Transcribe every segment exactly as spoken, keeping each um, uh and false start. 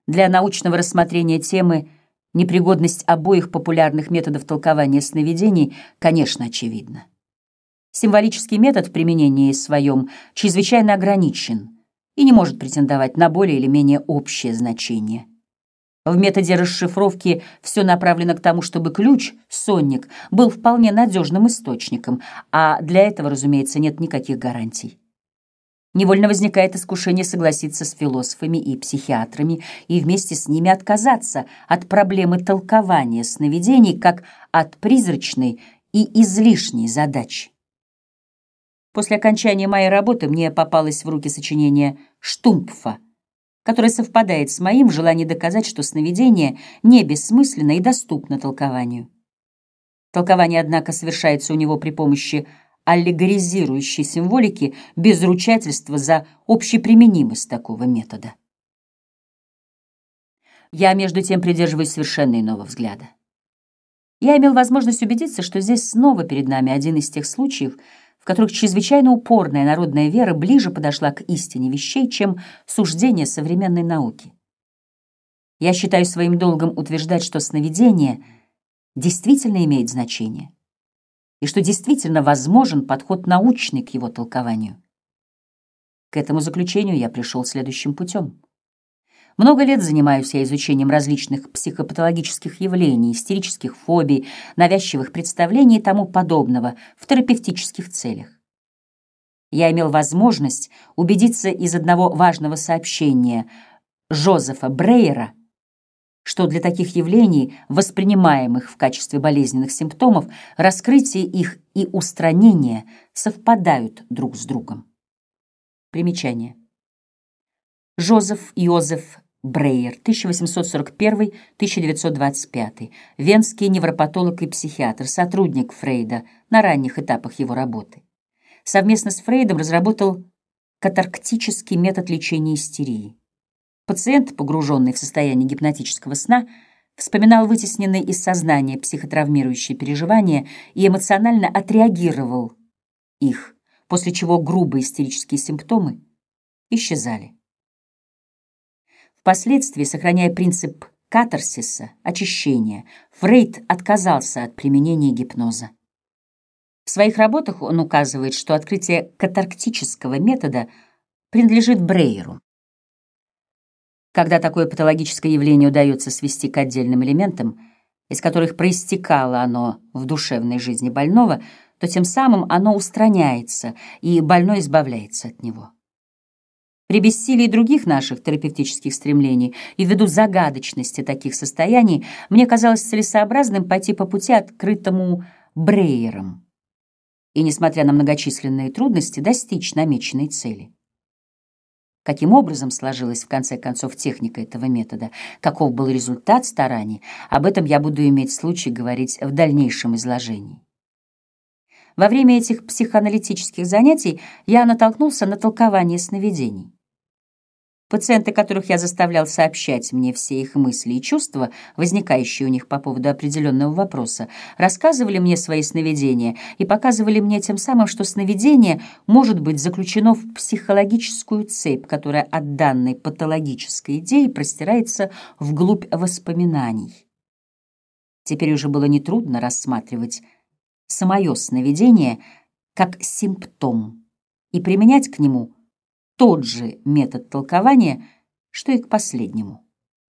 Для научного рассмотрения темы непригодность обоих популярных методов толкования сновидений, конечно, очевидна. Символический метод в применении своем чрезвычайно ограничен и не может претендовать на более или менее общее значение. В методе расшифровки все направлено к тому, чтобы ключ, сонник, был вполне надежным источником, а для этого, разумеется, нет никаких гарантий. Невольно возникает искушение согласиться с философами и психиатрами и вместе с ними отказаться от проблемы толкования сновидений как от призрачной и излишней задачи. После окончания моей работы мне попалось в руки сочинение Штумпфа, которое совпадает с моим в желании доказать, что сновидение не бессмысленно и доступно толкованию. Толкование, однако, совершается у него при помощи аллегоризирующей символики без ручательства за общеприменимость такого метода. Я, между тем, придерживаюсь совершенно иного взгляда. Я имел возможность убедиться, что здесь снова перед нами один из тех случаев, в которых чрезвычайно упорная народная вера ближе подошла к истине вещей, чем суждения современной науки. Я считаю своим долгом утверждать, что сновидение действительно имеет значение, и что действительно возможен подход научный к его толкованию. К этому заключению я пришел следующим путем. Много лет занимаюсь я изучением различных психопатологических явлений, истерических фобий, навязчивых представлений и тому подобного в терапевтических целях. Я имел возможность убедиться из одного важного сообщения Жозефа Брейера, что для таких явлений, воспринимаемых в качестве болезненных симптомов, раскрытие их и устранение совпадают друг с другом. Примечание. Жозеф Йозеф Брейер, тысяча восемьсот сорок первый — тысяча девятьсот двадцать пятый, венский невропатолог и психиатр, сотрудник Фрейда на ранних этапах его работы. Совместно с Фрейдом разработал катарктический метод лечения истерии. Пациент, погруженный в состояние гипнотического сна, вспоминал вытесненные из сознания психотравмирующие переживания и эмоционально отреагировал их, после чего грубые истерические симптомы исчезали. Впоследствии, сохраняя принцип катарсиса, очищения, Фрейд отказался от применения гипноза. В своих работах он указывает, что открытие катарктического метода принадлежит Брейеру. Когда такое патологическое явление удается свести к отдельным элементам, из которых проистекало оно в душевной жизни больного, то тем самым оно устраняется, и больной избавляется от него. При бессилии других наших терапевтических стремлений и ввиду загадочности таких состояний мне казалось целесообразным пойти по пути, открытому Брейером, и, несмотря на многочисленные трудности, достичь намеченной цели. Каким образом сложилась в конце концов техника этого метода, каков был результат стараний, об этом я буду иметь случай говорить в дальнейшем изложении. Во время этих психоаналитических занятий я натолкнулся на толкование сновидений. Пациенты, которых я заставлял сообщать мне все их мысли и чувства, возникающие у них по поводу определенного вопроса, рассказывали мне свои сновидения и показывали мне тем самым, что сновидение может быть заключено в психологическую цепь, которая от данной патологической идеи простирается вглубь воспоминаний. Теперь уже было нетрудно рассматривать самое сновидение как симптом и применять к нему тот же метод толкования, что и к последнему.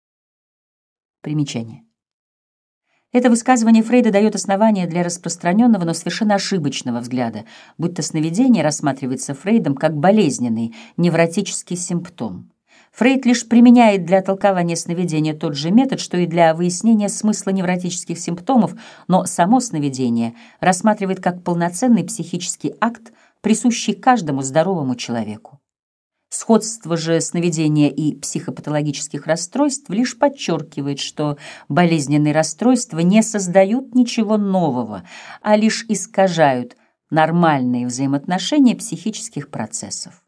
Примечание. Это высказывание Фрейда дает основание для распространенного, но совершенно ошибочного взгляда, будто сновидение рассматривается Фрейдом как болезненный невротический симптом. Фрейд лишь применяет для толкования сновидения тот же метод, что и для выяснения смысла невротических симптомов, но само сновидение рассматривает как полноценный психический акт, присущий каждому здоровому человеку. Сходство же сновидения и психопатологических расстройств лишь подчеркивает, что болезненные расстройства не создают ничего нового, а лишь искажают нормальные взаимоотношения психических процессов.